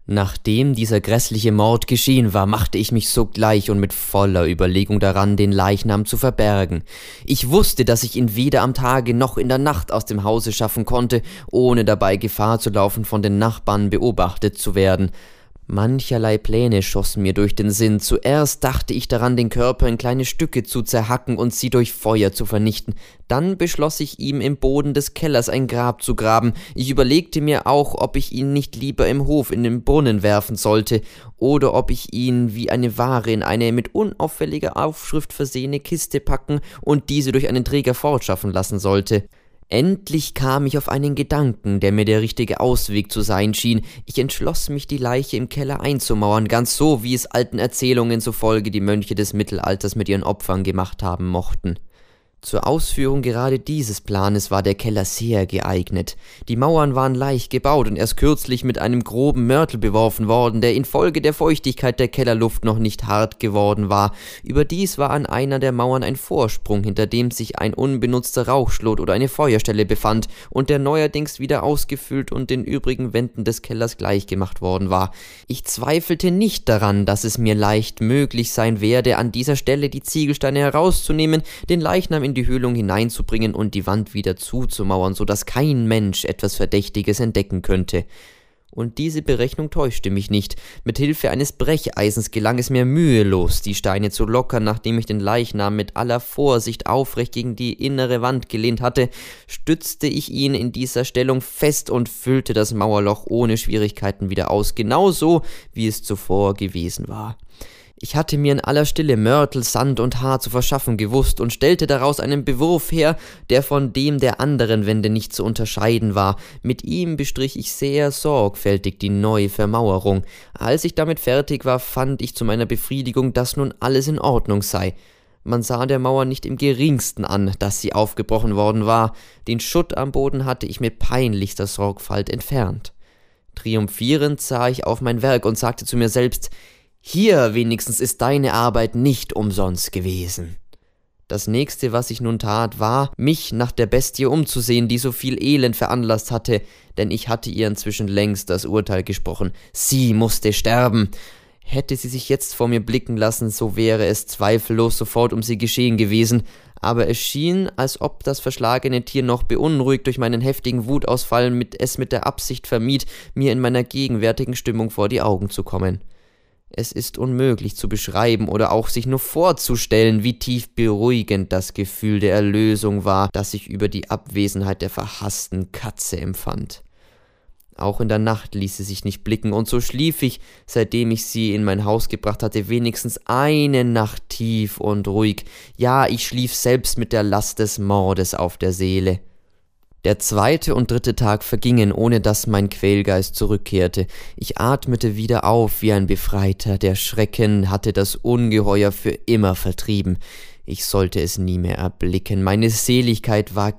Nachdem dieser grässliche Mord geschehen war, machte ich mich sogleich und mit voller Überlegung daran, den Leichnam zu verbergen. Ich wusste, dass ich ihn weder am Tage noch in der Nacht aus dem Hause schaffen konnte, ohne dabei Gefahr zu laufen, von den Nachbarn beobachtet zu werden. Mancherlei Pläne schossen mir durch den Sinn. Zuerst dachte ich daran, den Körper in kleine Stücke zu zerhacken und sie durch Feuer zu vernichten. Dann beschloss ich, ihm im Boden des Kellers ein Grab zu graben. Ich überlegte mir auch, ob ich ihn nicht lieber im Hof in den Brunnen werfen sollte, oder ob ich ihn wie eine Ware in eine mit unauffälliger Aufschrift versehene Kiste packen und diese durch einen Träger fortschaffen lassen sollte. Endlich kam ich auf einen Gedanken, der mir der richtige Ausweg zu sein schien. Ich entschloss mich, die Leiche im Keller einzumauern, ganz so, wie es alten Erzählungen zufolge die Mönche des Mittelalters mit ihren Opfern gemacht haben mochten. Zur Ausführung gerade dieses Planes war der Keller sehr geeignet. Die Mauern waren leicht gebaut und erst kürzlich mit einem groben Mörtel beworfen worden, der infolge der Feuchtigkeit der Kellerluft noch nicht hart geworden war. Überdies war an einer der Mauern ein Vorsprung, hinter dem sich ein unbenutzter Rauchschlot oder eine Feuerstelle befand und der neuerdings wieder ausgefüllt und den übrigen Wänden des Kellers gleichgemacht worden war. Ich zweifelte nicht daran, dass es mir leicht möglich sein werde, an dieser Stelle die Ziegelsteine herauszunehmen, den Leichnam in die Höhlung hineinzubringen und die Wand wieder zuzumauern, so dass kein Mensch etwas Verdächtiges entdecken könnte. Und diese Berechnung täuschte mich nicht. Mit Hilfe eines Brecheisens gelang es mir mühelos, die Steine zu lockern. Nachdem ich den Leichnam mit aller Vorsicht aufrecht gegen die innere Wand gelehnt hatte, stützte ich ihn in dieser Stellung fest und füllte das Mauerloch ohne Schwierigkeiten wieder aus, genauso wie es zuvor gewesen war. Ich hatte mir in aller Stille Mörtel, Sand und Haar zu verschaffen gewusst und stellte daraus einen Bewurf her, der von dem der anderen Wände nicht zu unterscheiden war. Mit ihm bestrich ich sehr sorgfältig die neue Vermauerung. Als ich damit fertig war, fand ich zu meiner Befriedigung, dass nun alles in Ordnung sei. Man sah der Mauer nicht im geringsten an, dass sie aufgebrochen worden war. Den Schutt am Boden hatte ich mit peinlichster Sorgfalt entfernt. Triumphierend sah ich auf mein Werk und sagte zu mir selbst: Hier wenigstens ist deine Arbeit nicht umsonst gewesen. Das nächste, was ich nun tat, war, mich nach der Bestie umzusehen, die so viel Elend veranlasst hatte, denn ich hatte ihr inzwischen längst das Urteil gesprochen. Sie musste sterben. Hätte sie sich jetzt vor mir blicken lassen, so wäre es zweifellos sofort um sie geschehen gewesen, aber es schien, als ob das verschlagene Tier noch beunruhigt durch meinen heftigen Wutausfall es mit der Absicht vermied, mir in meiner gegenwärtigen Stimmung vor die Augen zu kommen. Es ist unmöglich zu beschreiben oder auch sich nur vorzustellen, wie tief beruhigend das Gefühl der Erlösung war, das ich über die Abwesenheit der verhassten Katze empfand. Auch in der Nacht ließ sie sich nicht blicken, und so schlief ich, seitdem ich sie in mein Haus gebracht hatte, wenigstens eine Nacht tief und ruhig. Ja, ich schlief selbst mit der Last des Mordes auf der Seele. Der 2. und 3. Tag vergingen, ohne dass mein Quälgeist zurückkehrte. Ich atmete wieder auf wie ein Befreiter. Der Schrecken hatte das Ungeheuer für immer vertrieben. Ich sollte es nie mehr erblicken. Meine Seligkeit war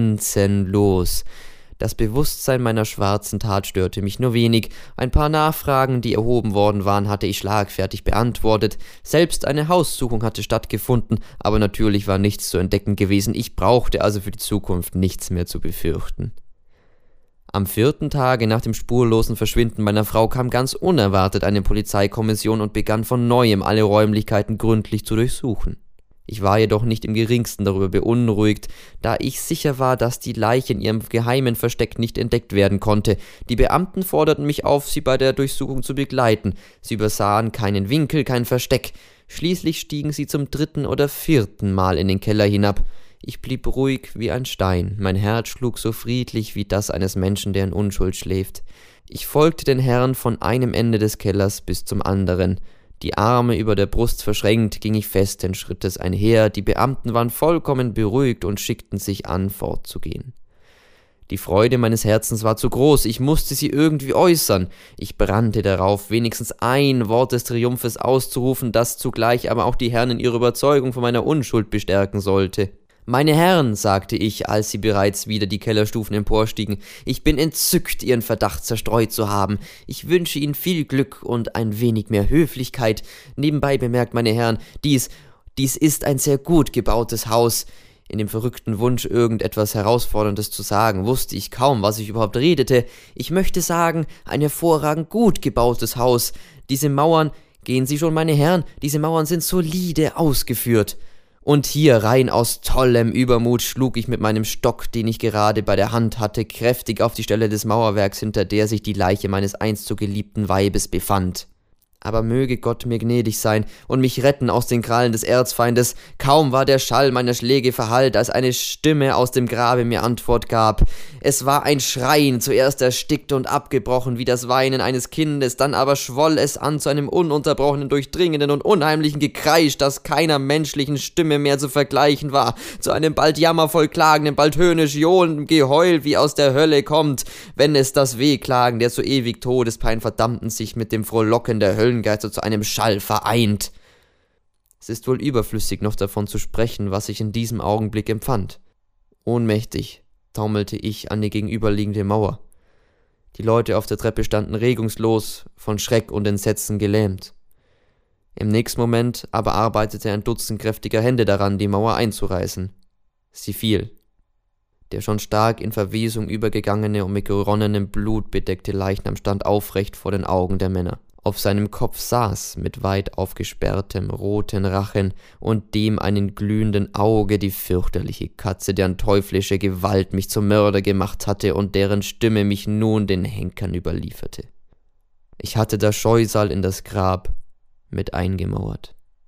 grenzenlos. Das Bewusstsein meiner schwarzen Tat störte mich nur wenig. Ein paar Nachfragen, die erhoben worden waren, hatte ich schlagfertig beantwortet. Selbst eine Haussuchung hatte stattgefunden, aber natürlich war nichts zu entdecken gewesen. Ich brauchte also für die Zukunft nichts mehr zu befürchten. Am 4. Tage nach dem spurlosen Verschwinden meiner Frau kam ganz unerwartet eine Polizeikommission und begann von neuem alle Räumlichkeiten gründlich zu durchsuchen. Ich war jedoch nicht im geringsten darüber beunruhigt, da ich sicher war, dass die Leiche in ihrem geheimen Versteck nicht entdeckt werden konnte. Die Beamten forderten mich auf, sie bei der Durchsuchung zu begleiten. Sie übersahen keinen Winkel, kein Versteck. Schließlich stiegen sie zum 3. oder 4. Mal in den Keller hinab. Ich blieb ruhig wie ein Stein. Mein Herz schlug so friedlich wie das eines Menschen, der in Unschuld schläft. Ich folgte den Herren von einem Ende des Kellers bis zum anderen. Die Arme über der Brust verschränkt, ging ich festen Schrittes einher. Die Beamten waren vollkommen beruhigt und schickten sich an, fortzugehen. Die Freude meines Herzens war zu groß, ich musste sie irgendwie äußern. Ich brannte darauf, wenigstens ein Wort des Triumphes auszurufen, das zugleich aber auch die Herren in ihrer Überzeugung von meiner Unschuld bestärken sollte. »Meine Herren«, sagte ich, als sie bereits wieder die Kellerstufen emporstiegen, »ich bin entzückt, Ihren Verdacht zerstreut zu haben. Ich wünsche Ihnen viel Glück und ein wenig mehr Höflichkeit. Nebenbei bemerkt, meine Herren, dies ist ein sehr gut gebautes Haus. In dem verrückten Wunsch, irgendetwas Herausforderndes zu sagen, wusste ich kaum, was ich überhaupt redete. Ich möchte sagen, ein hervorragend gut gebautes Haus. Diese Mauern, gehen Sie schon, meine Herren, diese Mauern sind solide ausgeführt. Und hier, rein aus tollem Übermut, schlug ich mit meinem Stock, den ich gerade bei der Hand hatte, kräftig auf die Stelle des Mauerwerks, hinter der sich die Leiche meines einst so geliebten Weibes befand. Aber möge Gott mir gnädig sein und mich retten aus den Krallen des Erzfeindes. Kaum war der Schall meiner Schläge verhallt, als eine Stimme aus dem Grabe mir Antwort gab. Es war ein Schreien, zuerst erstickt und abgebrochen wie das Weinen eines Kindes, dann aber schwoll es an zu einem ununterbrochenen, durchdringenden und unheimlichen Gekreisch, das keiner menschlichen Stimme mehr zu vergleichen war, zu einem bald jammervoll klagenden, bald höhnisch johlendem Geheul, wie aus der Hölle kommt, wenn es das Wehklagen der zu ewig Todespein Verdammten sich mit dem Frohlocken der Höllengeister zu einem Schall vereint. Es ist wohl überflüssig, noch davon zu sprechen, was ich in diesem Augenblick empfand. Ohnmächtig taumelte ich an die gegenüberliegende Mauer. Die Leute auf der Treppe standen regungslos, von Schreck und Entsetzen gelähmt. Im nächsten Moment aber arbeitete ein Dutzend kräftiger Hände daran, die Mauer einzureißen. Sie fiel. Der schon stark in Verwesung übergegangene und mit geronnenem Blut bedeckte Leichnam stand aufrecht vor den Augen der Männer. Auf seinem Kopf saß, mit weit aufgesperrtem, roten Rachen und dem einen glühenden Auge, die fürchterliche Katze, deren teuflische Gewalt mich zum Mörder gemacht hatte und deren Stimme mich nun den Henkern überlieferte. Ich hatte das Scheusal in das Grab mit eingemauert.